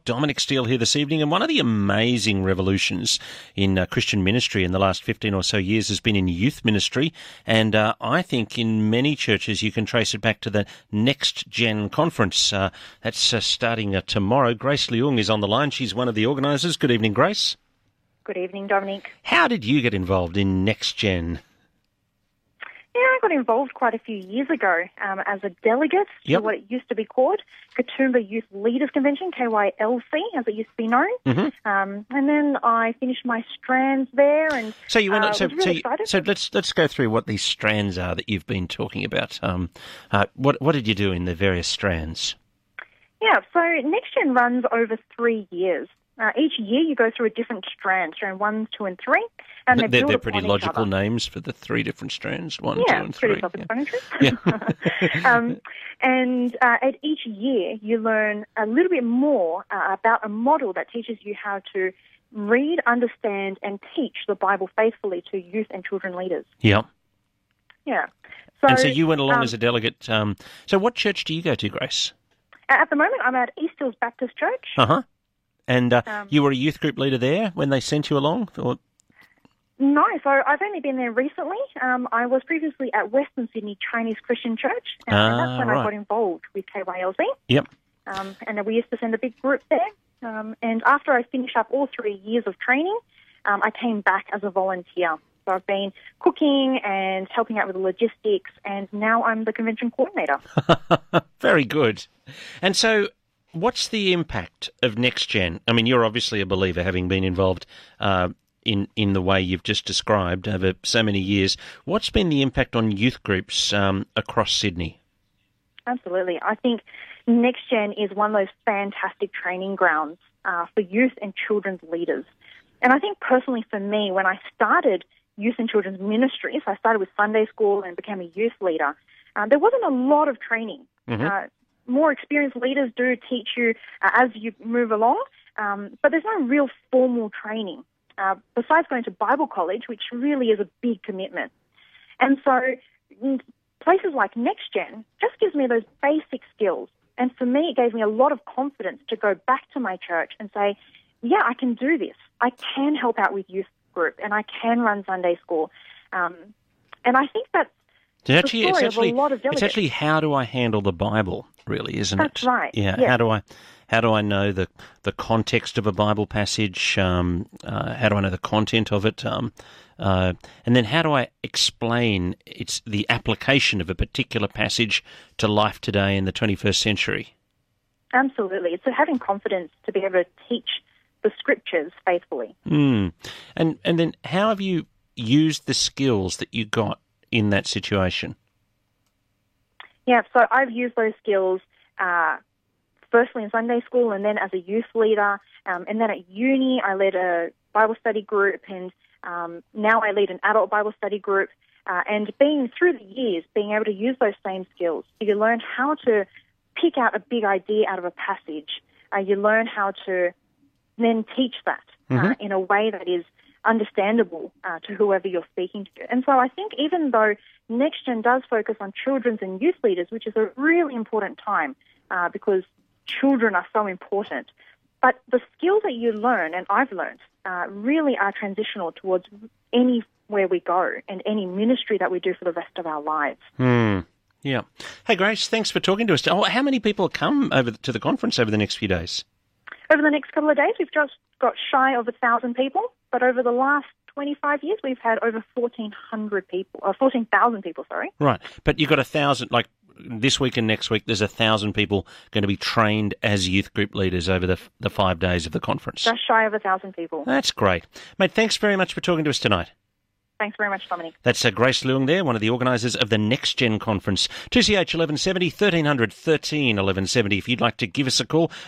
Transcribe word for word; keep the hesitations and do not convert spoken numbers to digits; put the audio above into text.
Dominic Steele here this evening, and one of the amazing revolutions in uh, Christian ministry in the last fifteen or so years has been in youth ministry, and uh, I think in many churches you can trace it back to the Next Gen Conference. Uh, that's uh, starting uh, tomorrow. Grace Leung is on the line. She's one of the organisers. Good evening, Grace. Good evening, Dominic. How did you get involved in Next Gen? Yeah, I got involved quite a few years ago um, as a delegate Yep. to what it used to be called Katoomba Youth Leaders Convention, K Y L C, as it used to be known. Mm-hmm. Um, and then I finished my strands there, and So you went. uh, on, so was really so, excited. so let's let's go through what these strands are that you've been talking about. Um, uh, what what did you do in the various strands? Yeah, so Next Gen runs over three years. Uh, each year you go through a different strand, strand one, two, and three, and they they're build they're upon pretty each logical other. names for the three different strands. One, Yeah, two, and it's three. pretty self-explanatory. Yeah. um, and uh, at each year, you learn a little bit more uh, about a model that teaches you how to read, understand, and teach the Bible faithfully to youth and children leaders. Yeah. Yeah. So, And so you went along um, as a delegate. Um, so what church do you go to, Grace? At the moment, I'm at East Hills Baptist Church. Uh huh. And uh, Um, you were a youth group leader there when they sent you along? Or... No, so I've only been there recently. Um, I was previously at Western Sydney Chinese Christian Church, uh, and that's Ah, when right. I got involved with K Y L C. Yep. Um, and we used to send a big group there. Um, and after I finished up all three years of training, um, I came back as a volunteer. So I've been cooking and helping out with the logistics, and now I'm the convention coordinator. Very good. And so what's the impact of Next Gen? I mean, you're obviously a believer, having been involved uh, in, in the way you've just described over so many years. What's been the impact on youth groups um, across Sydney? Absolutely. I think Next Gen is one of those fantastic training grounds uh, for youth and children's leaders. And I think personally for me, when I started youth and children's ministry, so I started with Sunday school and became a youth leader, uh, there wasn't a lot of training. Mm-hmm. Uh, more experienced leaders do teach you uh, as you move along, um, but there's no real formal training, uh, besides going to Bible college, which really is a big commitment. And so mm, places like Next Gen just gives me those basic skills. And for me, it gave me a lot of confidence to go back to my church and say, yeah, I can do this. I can help out with youth group, and I can run Sunday school. Um, and I think that's It's actually, the it's story actually, of a lot of it's delegates. actually how do I handle the Bible, really, isn't That's it? right, Yeah. yes. How do I, how do I know the the context of a Bible passage? Um, uh, how do I know the content of it? Um, uh, and then how do I explain its the application of a particular passage to life today in the twenty-first century? Absolutely. So having confidence to be able to teach the scriptures faithfully. Mm. And and then how have you used the skills that you got in that situation? Yeah, so I've used those skills uh, firstly in Sunday school and then as a youth leader. Um, and then at uni, I led a Bible study group, and um, now I lead an adult Bible study group. Uh, and being through the years, being able to use those same skills, you learn how to pick out a big idea out of a passage. Uh, you learn how to then teach that uh, Mm-hmm. in a way that is understandable uh, to whoever you're speaking to. And so I think even though Next Gen does focus on children's and youth leaders, which is a really important time uh, because children are so important, but the skills that you learn, and I've learned, uh, really are transitional towards anywhere we go and any ministry that we do for the rest of our lives. Hmm. Yeah. Hey, Grace, thanks for talking to us. Oh, how many people come over to the conference over the next few days? Over the next couple of days, we've just got shy of a thousand people, but over the last twenty-five years, we've had over fourteen hundred people, or fourteen thousand people, sorry. Right. But you've got a thousand, like this week and next week, there's a thousand people going to be trained as youth group leaders over the the five days of the conference. Just shy of a thousand people. That's great. Mate, thanks very much for talking to us tonight. Thanks very much, Dominic. That's uh, Grace Leung there, one of the organisers of the Next Gen Conference. two C H eleven seventy, thirteen hundred, thirteen eleven seventy. If you'd like to give us a call,